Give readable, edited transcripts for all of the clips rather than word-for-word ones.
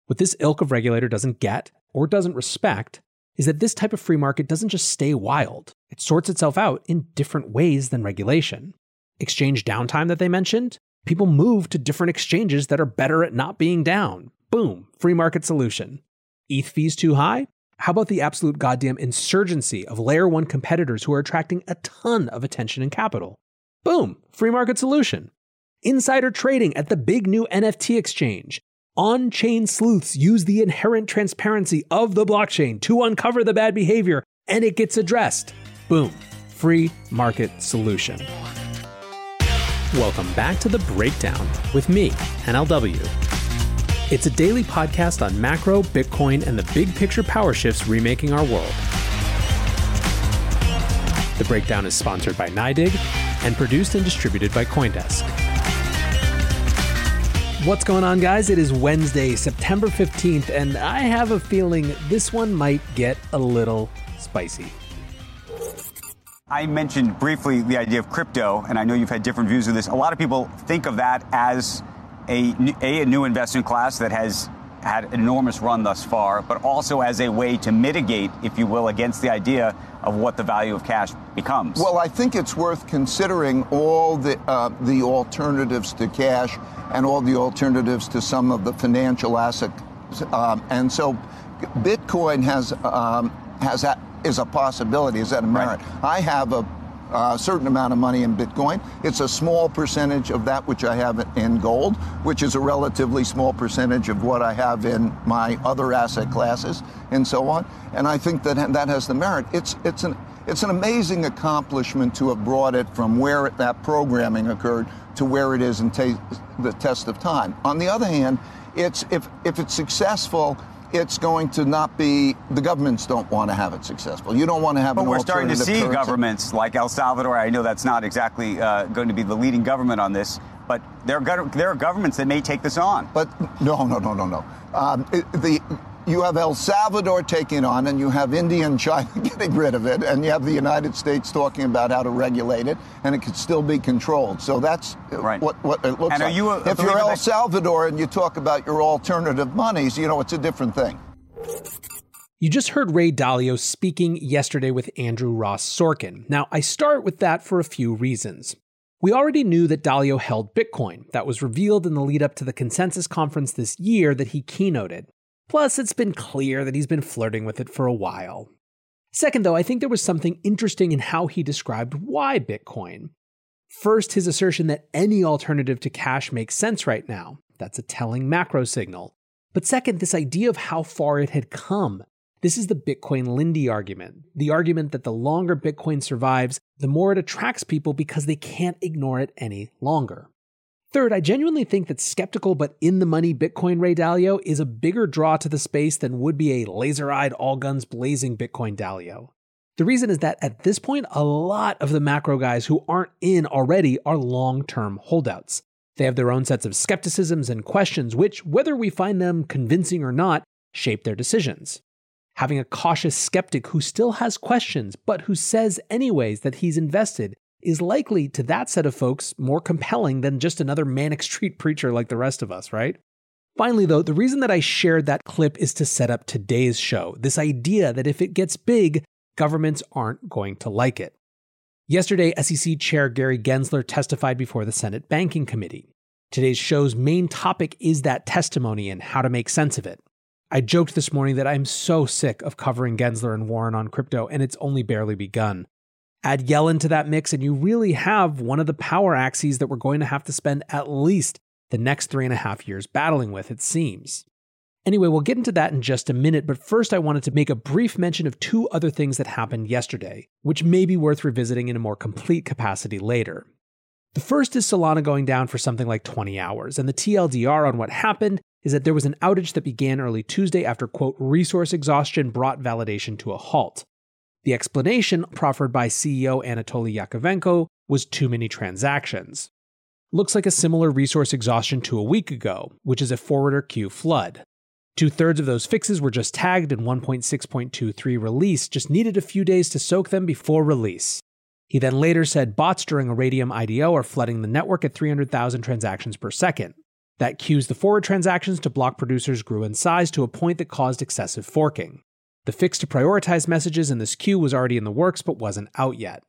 What this ilk of regulator doesn't get, or doesn't respect, is that this type of free market doesn't just stay wild. It sorts itself out in different ways than regulation. Exchange downtime that they mentioned? People move to different exchanges that are better at not being down. Boom, free market solution. ETH fees too high? How about the absolute goddamn insurgency of layer 1 competitors who are attracting a ton of attention and capital? Boom, free market solution. Insider trading at the big new NFT exchange. On-chain sleuths use the inherent transparency of the blockchain to uncover the bad behavior, and it gets addressed. Boom, free market solution. Welcome back to The Breakdown with me, NLW. It's a daily podcast on macro, Bitcoin, and the big picture power shifts remaking our world. The Breakdown is sponsored by NYDIG and produced and distributed by CoinDesk. What's going on, guys? It is Wednesday, September 15th, and I have a feeling this one might get a little spicy. I mentioned briefly the idea of crypto, and I know you've had different views of this. A lot of people think of that as a new investment class that has had an enormous run thus far, but also as a way to mitigate, if you will, against the idea of what the value of cash becomes. Well, I think it's worth considering all the alternatives to cash and all the alternatives to some of the financial assets. And so Bitcoin is a possibility, is that a merit? Right. I have a certain amount of money in Bitcoin. It's a small percentage of that which I have in gold, which is a relatively small percentage of what I have in my other asset classes and so on. And I think that has the merit. It's an amazing accomplishment to have brought it from where that programming occurred to where it is in the test of time. On the other hand, if it's successful, it's going to not be, the governments don't want to have it successful. You don't want to have an alternative currency. But we're starting to see governments like El Salvador. I know that's not exactly going to be the leading government on this, but there are governments that may take this on. But no. You have El Salvador taking on, and you have India and China getting rid of it, and you have the United States talking about how to regulate it, and it could still be controlled. So that's right. What it looks like. If you're El Salvador and you talk about your alternative monies, it's a different thing. You just heard Ray Dalio speaking yesterday with Andrew Ross Sorkin. Now, I start with that for a few reasons. We already knew that Dalio held Bitcoin. That was revealed in the lead up to the Consensus Conference this year that he keynoted. Plus, it's been clear that he's been flirting with it for a while. Second, though, I think there was something interesting in how he described why Bitcoin. First, his assertion that any alternative to cash makes sense right now. That's a telling macro signal. But second, this idea of how far it had come. This is the Bitcoin Lindy argument. The argument that the longer Bitcoin survives, the more it attracts people because they can't ignore it any longer. Third, I genuinely think that skeptical but in-the-money Bitcoin Ray Dalio is a bigger draw to the space than would be a laser-eyed, all-guns-blazing Bitcoin Dalio. The reason is that at this point, a lot of the macro guys who aren't in already are long-term holdouts. They have their own sets of skepticisms and questions which, whether we find them convincing or not, shape their decisions. Having a cautious skeptic who still has questions but who says anyways that he's invested is likely, to that set of folks, more compelling than just another manic street preacher like the rest of us, right? Finally, though, the reason that I shared that clip is to set up today's show, this idea that if it gets big, governments aren't going to like it. Yesterday, SEC Chair Gary Gensler testified before the Senate Banking Committee. Today's show's main topic is that testimony and how to make sense of it. I joked this morning that I'm so sick of covering Gensler and Warren on crypto, and it's only barely begun. Add Yellen to that mix, and you really have one of the power axes that we're going to have to spend at least the next 3.5 years battling with, it seems. Anyway, we'll get into that in just a minute, but first I wanted to make a brief mention of two other things that happened yesterday, which may be worth revisiting in a more complete capacity later. The first is Solana going down for something like 20 hours, and the TLDR on what happened is that there was an outage that began early Tuesday after, quote, resource exhaustion brought validation to a halt. The explanation proffered by CEO Anatoly Yakovenko was too many transactions. Looks like a similar resource exhaustion to a week ago, which is a forwarder queue flood. 2/3 of those fixes were just tagged and 1.6.23 release just needed a few days to soak them before release. He then later said bots during a Raydium IDO are flooding the network at 300,000 transactions per second. That cues the forward transactions to block producers grew in size to a point that caused excessive forking. The fix to prioritize messages in this queue was already in the works but wasn't out yet.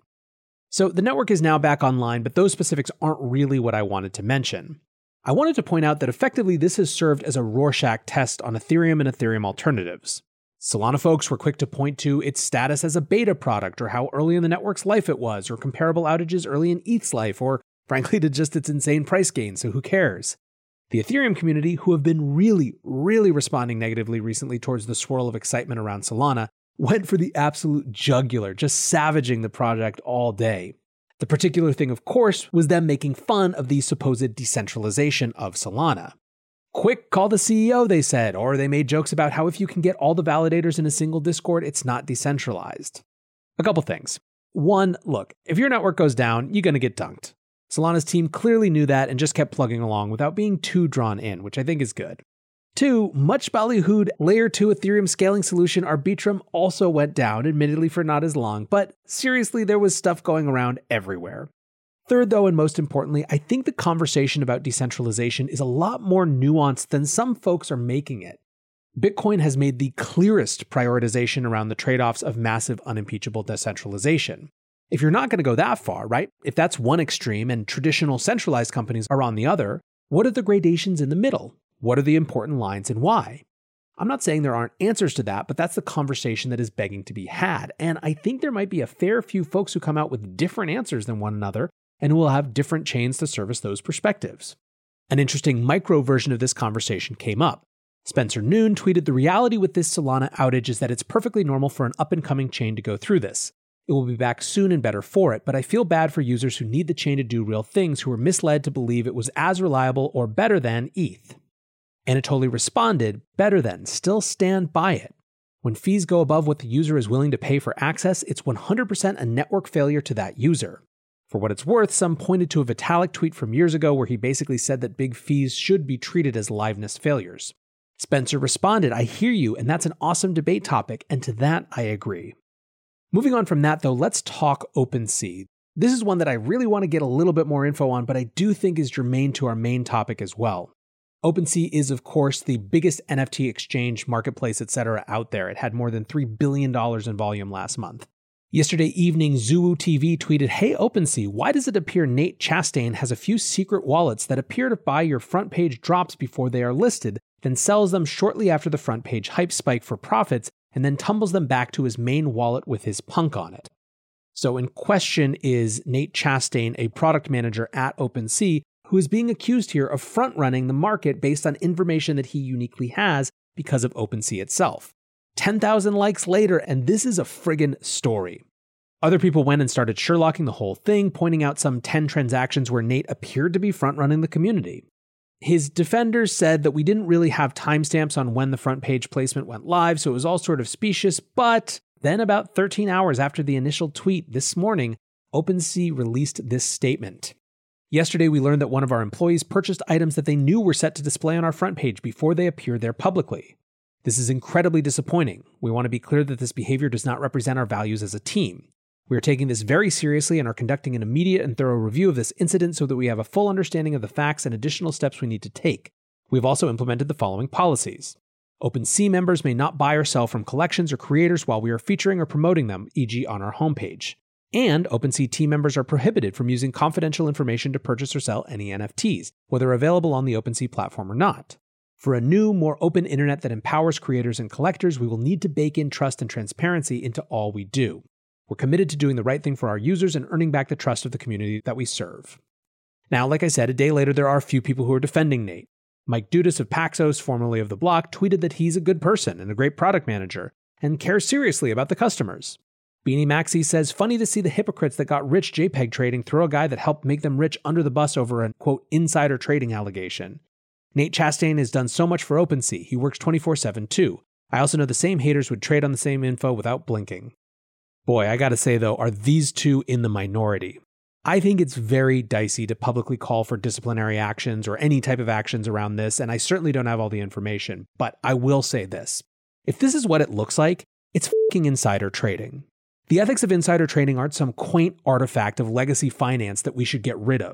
So the network is now back online, but those specifics aren't really what I wanted to mention. I wanted to point out that effectively this has served as a Rorschach test on Ethereum and Ethereum alternatives. Solana folks were quick to point to its status as a beta product, or how early in the network's life it was, or comparable outages early in ETH's life, or frankly to just its insane price gain, so who cares? The Ethereum community, who have been really responding negatively recently towards the swirl of excitement around Solana, went for the absolute jugular, just savaging the project all day. The particular thing, of course, was them making fun of the supposed decentralization of Solana. Quick, call the CEO, they said, or they made jokes about how if you can get all the validators in a single Discord, it's not decentralized. A couple things. One, look, if your network goes down, you're going to get dunked. Solana's team clearly knew that and just kept plugging along without being too drawn in, which I think is good. Two, much ballyhooed Layer 2 Ethereum scaling solution Arbitrum also went down, admittedly for not as long, but seriously, there was stuff going around everywhere. Third, though, and most importantly, I think the conversation about decentralization is a lot more nuanced than some folks are making it. Bitcoin has made the clearest prioritization around the trade-offs of massive unimpeachable decentralization. If you're not going to go that far, right? If that's one extreme and traditional centralized companies are on the other, what are the gradations in the middle? What are the important lines and why? I'm not saying there aren't answers to that, but that's the conversation that is begging to be had. And I think there might be a fair few folks who come out with different answers than one another and who will have different chains to service those perspectives. An interesting micro version of this conversation came up. Spencer Noon tweeted, "The reality with this Solana outage is that it's perfectly normal for an up-and-coming chain to go through this. It will be back soon and better for it, but I feel bad for users who need the chain to do real things who were misled to believe it was as reliable or better than ETH." Anatoly responded, "Better than, still stand by it. When fees go above what the user is willing to pay for access, it's 100% a network failure to that user." For what it's worth, some pointed to a Vitalik tweet from years ago where he basically said that big fees should be treated as liveness failures. Spencer responded, "I hear you, and that's an awesome debate topic, and to that I agree." Moving on from that, though, let's talk OpenSea. This is one that I really want to get a little bit more info on, but I do think is germane to our main topic as well. OpenSea is, of course, the biggest NFT exchange, marketplace, etc. out there. It had more than $3 billion in volume last month. Yesterday evening, Zuwu TV tweeted, "Hey OpenSea, why does it appear Nate Chastain has a few secret wallets that appear to buy your front page drops before they are listed, then sells them shortly after the front page hype spike for profits, and then tumbles them back to his main wallet with his punk on it?" So in question is Nate Chastain, a product manager at OpenSea, who is being accused here of front-running the market based on information that he uniquely has because of OpenSea itself. 10,000 likes later, and this is a friggin' story. Other people went and started Sherlocking the whole thing, pointing out some 10 transactions where Nate appeared to be front-running the community. His defenders said that we didn't really have timestamps on when the front page placement went live, so it was all sort of specious, but then about 13 hours after the initial tweet this morning, OpenSea released this statement. "Yesterday we learned that one of our employees purchased items that they knew were set to display on our front page before they appeared there publicly. This is incredibly disappointing. We want to be clear that this behavior does not represent our values as a team. We are taking this very seriously and are conducting an immediate and thorough review of this incident so that we have a full understanding of the facts and additional steps we need to take. We've also implemented the following policies. OpenSea members may not buy or sell from collections or creators while we are featuring or promoting them, e.g. on our homepage. And OpenSea team members are prohibited from using confidential information to purchase or sell any NFTs, whether available on the OpenSea platform or not. For a new, more open internet that empowers creators and collectors, we will need to bake in trust and transparency into all we do. We're committed to doing the right thing for our users and earning back the trust of the community that we serve." Now, like I said, a day later, there are a few people who are defending Nate. Mike Dudas of Paxos, formerly of The Block, tweeted that he's a good person and a great product manager, and cares seriously about the customers. Beanie Maxi says, "Funny to see the hypocrites that got rich JPEG trading throw a guy that helped make them rich under the bus over an, quote, insider trading allegation. Nate Chastain has done so much for OpenSea. He works 24/7 too. I also know the same haters would trade on the same info without blinking." Boy, I gotta say though, are these two in the minority? I think it's very dicey to publicly call for disciplinary actions or any type of actions around this, and I certainly don't have all the information, but I will say this. If this is what it looks like, it's fucking insider trading. The ethics of insider trading aren't some quaint artifact of legacy finance that we should get rid of.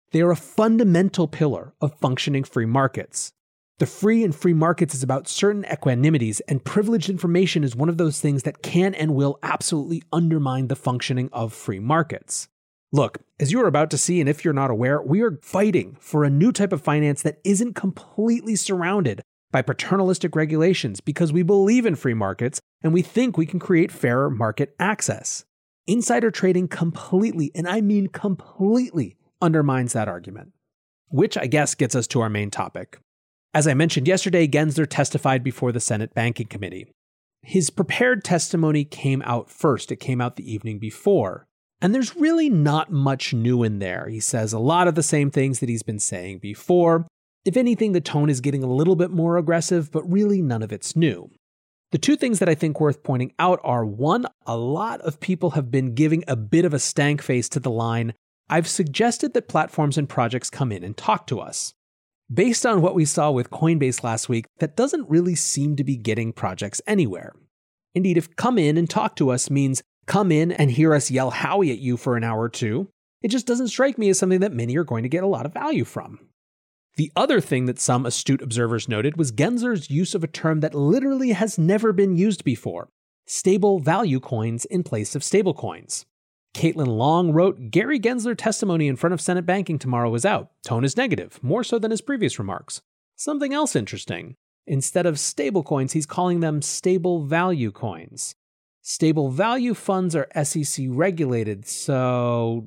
They are a fundamental pillar of functioning free markets. The free and free markets is about certain equanimities, and privileged information is one of those things that can and will absolutely undermine the functioning of free markets. Look, as you are about to see, and if you're not aware, we are fighting for a new type of finance that isn't completely surrounded by paternalistic regulations because we believe in free markets and we think we can create fairer market access. Insider trading completely, and I mean completely, undermines that argument. Which I guess gets us to our main topic. As I mentioned yesterday, Gensler testified before the Senate Banking Committee. His prepared testimony came out first. It came out the evening before. And there's really not much new in there. He says a lot of the same things that he's been saying before. If anything, the tone is getting a little bit more aggressive, but really none of it's new. The two things that I think worth pointing out are, one, a lot of people have been giving a bit of a stank face to the line, "I've suggested that platforms and projects come in and talk to us." Based on what we saw with Coinbase last week, that doesn't really seem to be getting projects anywhere. Indeed, if come in and talk to us means come in and hear us yell Howie at you for an hour or two, it just doesn't strike me as something that many are going to get a lot of value from. The other thing that some astute observers noted was Gensler's use of a term that literally has never been used before: stable value coins in place of stable coins. Caitlin Long wrote, "Gary Gensler testimony in front of Senate Banking tomorrow is out. Tone is negative, more so than his previous remarks. Something else interesting. Instead of stable coins, he's calling them stable value coins. Stable value funds are SEC regulated, so ...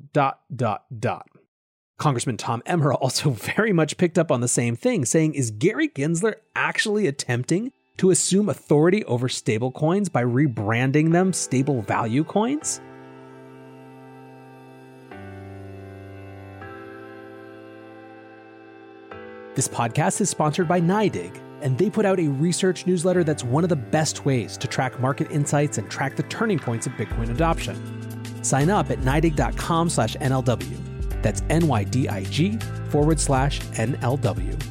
Congressman Tom Emmer also very much picked up on the same thing, saying, is Gary Gensler actually attempting to assume authority over stable coins by rebranding them stable value coins? This podcast is sponsored by NYDIG, and they put out a research newsletter that's one of the best ways to track market insights and track the turning points of Bitcoin adoption. Sign up at NYDIG.com/NLW. That's NYDIG/NLW.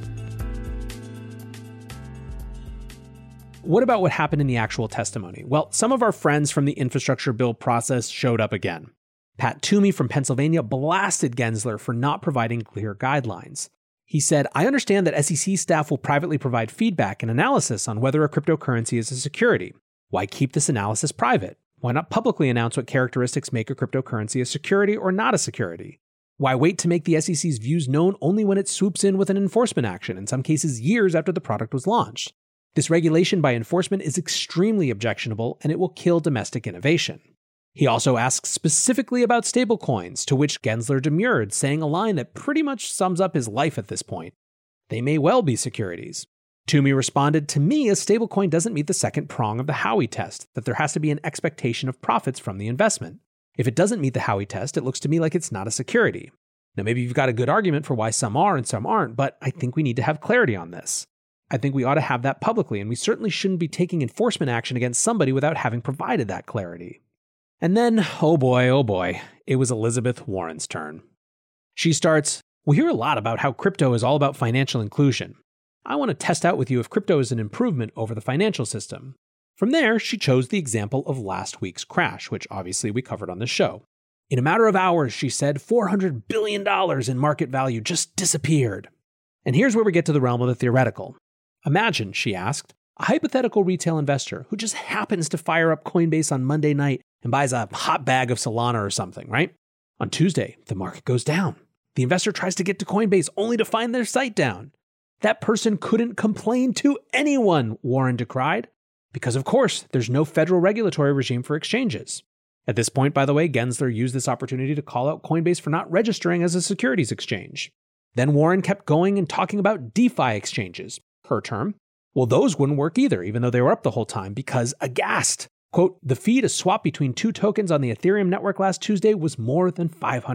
What about what happened in the actual testimony? Well, some of our friends from the infrastructure bill process showed up again. Pat Toomey from Pennsylvania blasted Gensler for not providing clear guidelines. He said, "I understand that SEC staff will privately provide feedback and analysis on whether a cryptocurrency is a security. Why keep this analysis private? Why not publicly announce what characteristics make a cryptocurrency a security or not a security? Why wait to make the SEC's views known only when it swoops in with an enforcement action, in some cases years after the product was launched? This regulation by enforcement is extremely objectionable, and it will kill domestic innovation." He also asked specifically about stablecoins, to which Gensler demurred, saying a line that pretty much sums up his life at this point. They may well be securities. Toomey responded, "To me, a stablecoin doesn't meet the second prong of the Howey test, that there has to be an expectation of profits from the investment. If it doesn't meet the Howey test, it looks to me like it's not a security. Now, maybe you've got a good argument for why some are and some aren't, but I think we need to have clarity on this. I think we ought to have that publicly, and we certainly shouldn't be taking enforcement action against somebody without having provided that clarity." And then, oh boy, it was Elizabeth Warren's turn. She starts, "We hear a lot about how crypto is all about financial inclusion. I want to test out with you if crypto is an improvement over the financial system." From there, she chose the example of last week's crash, which obviously we covered on the show. "In a matter of hours," she said, $400 billion in market value just disappeared. And here's where we get to the realm of the theoretical. Imagine, she asked, a hypothetical retail investor who just happens to fire up Coinbase on Monday night and buys a hot bag of Solana or something, right? On Tuesday, the market goes down. The investor tries to get to Coinbase only to find their site down. That person couldn't complain to anyone, Warren decried, because of course, there's no federal regulatory regime for exchanges. At this point, by the way, Gensler used this opportunity to call out Coinbase for not registering as a securities exchange. Then Warren kept going and talking about DeFi exchanges, her term. Well, those wouldn't work either, even though they were up the whole time, because aghast. Quote, "The fee to swap between two tokens on the Ethereum network last Tuesday was more than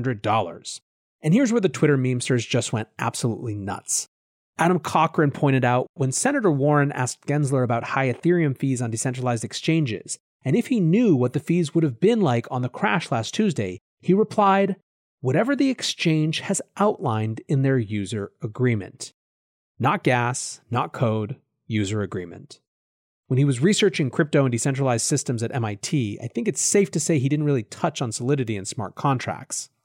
$500. And here's where the Twitter memesters just went absolutely nuts. Adam Cochran pointed out when Senator Warren asked Gensler about high Ethereum fees on decentralized exchanges, and if he knew what the fees would have been like on the crash last Tuesday, he replied, "Whatever the exchange has outlined in their user agreement." Not gas, not code, user agreement. When he was researching crypto and decentralized systems at MIT, I think it's safe to say he didn't really touch on Solidity and smart contracts.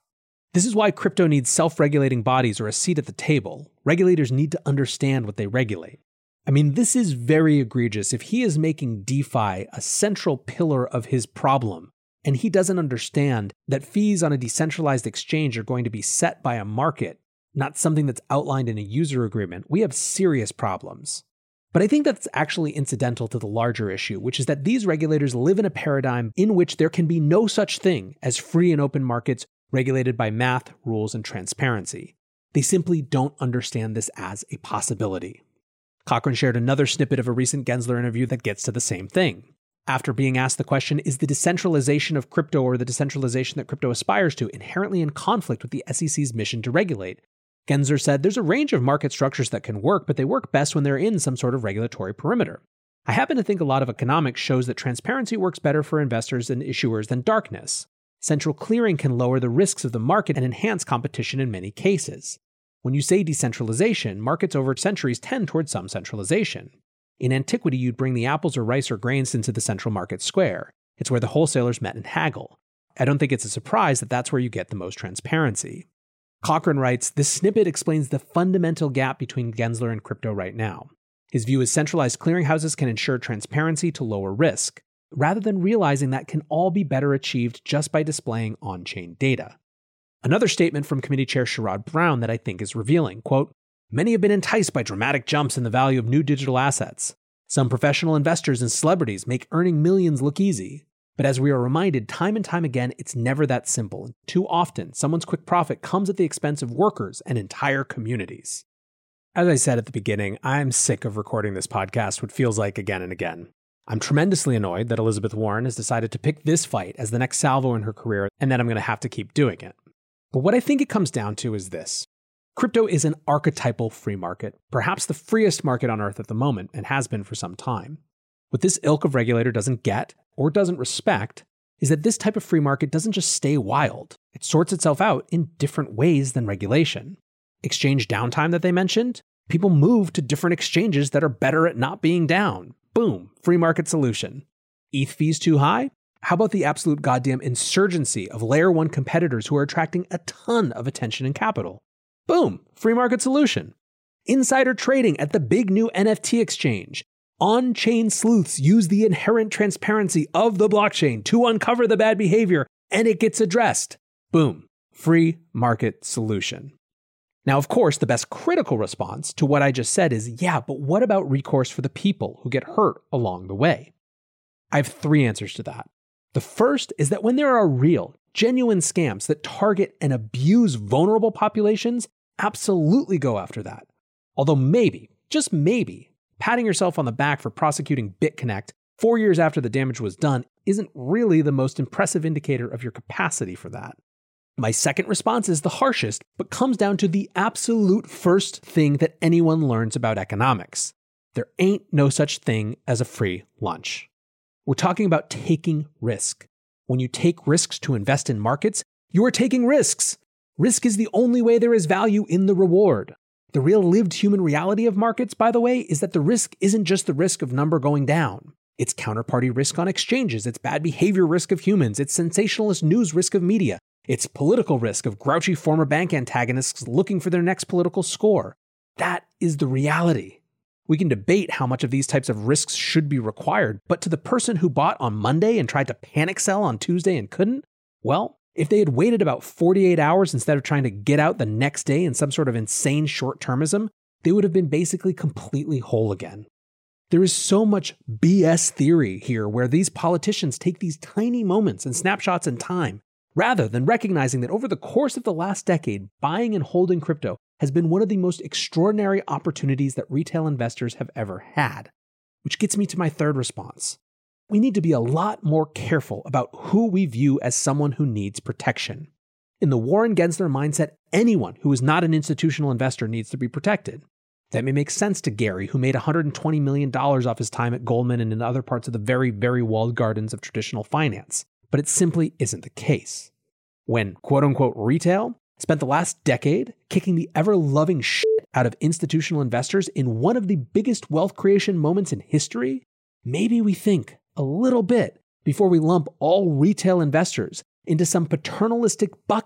This is why crypto needs self-regulating bodies or a seat at the table. Regulators need to understand what they regulate. I mean, this is very egregious. If he is making DeFi a central pillar of his problem, and he doesn't understand that fees on a decentralized exchange are going to be set by a market, not something that's outlined in a user agreement, we have serious problems. But I think that's actually incidental to the larger issue, which is that these regulators live in a paradigm in which there can be no such thing as free and open markets regulated by math, rules, and transparency. They simply don't understand this as a possibility. Cochrane shared another snippet of a recent Gensler interview that gets to the same thing. After being asked the question, is the decentralization of crypto or the decentralization that crypto aspires to inherently in conflict with the SEC's mission to regulate? Gensler said, there's a range of market structures that can work, but they work best when they're in some sort of regulatory perimeter. I happen to think a lot of economics shows that transparency works better for investors and issuers than darkness. Central clearing can lower the risks of the market and enhance competition in many cases. When you say decentralization, markets over centuries tend towards some centralization. In antiquity, you'd bring the apples or rice or grains into the central market square. It's where the wholesalers met and haggle. I don't think it's a surprise that that's where you get the most transparency. Cochrane writes, this snippet explains the fundamental gap between Gensler and crypto right now. His view is centralized clearinghouses can ensure transparency to lower risk, rather than realizing that can all be better achieved just by displaying on-chain data. Another statement from Committee Chair Sherrod Brown that I think is revealing, quote, many have been enticed by dramatic jumps in the value of new digital assets. Some professional investors and celebrities make earning millions look easy. But as we are reminded time and time again, it's never that simple. Too often, someone's quick profit comes at the expense of workers and entire communities. As I said at the beginning, I'm sick of recording this podcast, what feels like again and again. I'm tremendously annoyed that Elizabeth Warren has decided to pick this fight as the next salvo in her career, and that I'm going to have to keep doing it. But what I think it comes down to is this. Crypto is an archetypal free market, perhaps the freest market on earth at the moment, and has been for some time. What this ilk of regulator doesn't get, or doesn't respect, is that this type of free market doesn't just stay wild. It sorts itself out in different ways than regulation. Exchange downtime that they mentioned, people move to different exchanges that are better at not being down. Boom, free market solution. ETH fees too high? How about the absolute goddamn insurgency of layer 1 competitors who are attracting a ton of attention and capital? Boom, free market solution. Insider trading at the big new NFT exchange. On-chain sleuths use the inherent transparency of the blockchain to uncover the bad behavior, and it gets addressed. Boom, free market solution. Now, of course, the best critical response to what I just said is, yeah, but what about recourse for the people who get hurt along the way? I have 3 answers to that. The first is that when there are real, genuine scams that target and abuse vulnerable populations, absolutely go after that. Although maybe, just maybe, patting yourself on the back for prosecuting BitConnect 4 years after the damage was done isn't really the most impressive indicator of your capacity for that. My second response is the harshest, but comes down to the absolute first thing that anyone learns about economics. There ain't no such thing as a free lunch. We're talking about taking risk. When you take risks to invest in markets, you are taking risks. Risk is the only way there is value in the reward. The real lived human reality of markets, by the way, is that the risk isn't just the risk of number going down. It's counterparty risk on exchanges. It's bad behavior risk of humans. It's sensationalist news risk of media. It's political risk of grouchy former bank antagonists looking for their next political score. That is the reality. We can debate how much of these types of risks should be required, but to the person who bought on Monday and tried to panic sell on Tuesday and couldn't, well, if they had waited about 48 hours instead of trying to get out the next day in some sort of insane short-termism, they would have been basically completely whole again. There is so much BS theory here where these politicians take these tiny moments and snapshots in time, rather than recognizing that over the course of the last decade, buying and holding crypto has been one of the most extraordinary opportunities that retail investors have ever had. Which gets me to my third response. We need to be a lot more careful about who we view as someone who needs protection. In the Warren Gensler mindset, anyone who is not an institutional investor needs to be protected. That may make sense to Gary, who made $120 million off his time at Goldman and in other parts of the very, very walled gardens of traditional finance. But it simply isn't the case. When quote-unquote retail spent the last decade kicking the ever-loving shit out of institutional investors in one of the biggest wealth creation moments in history, maybe we think a little bit before we lump all retail investors into some paternalistic bucket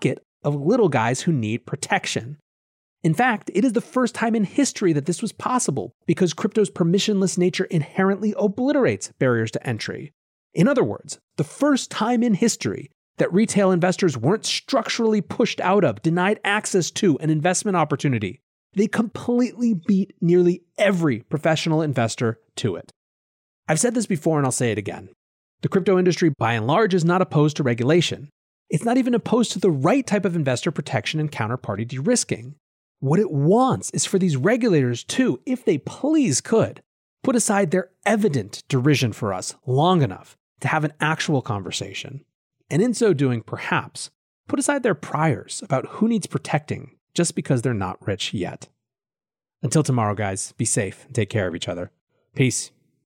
of little guys who need protection. In fact, it is the first time in history that this was possible because crypto's permissionless nature inherently obliterates barriers to entry. In other words, the first time in history that retail investors weren't structurally pushed out of, denied access to an investment opportunity. They completely beat nearly every professional investor to it. I've said this before and I'll say it again. The crypto industry, by and large, is not opposed to regulation. It's not even opposed to the right type of investor protection and counterparty de-risking. What it wants is for these regulators to, if they please could, put aside their evident derision for us long enough to have an actual conversation. And in so doing, perhaps, put aside their priors about who needs protecting just because they're not rich yet. Until tomorrow, guys, be safe and take care of each other. Peace.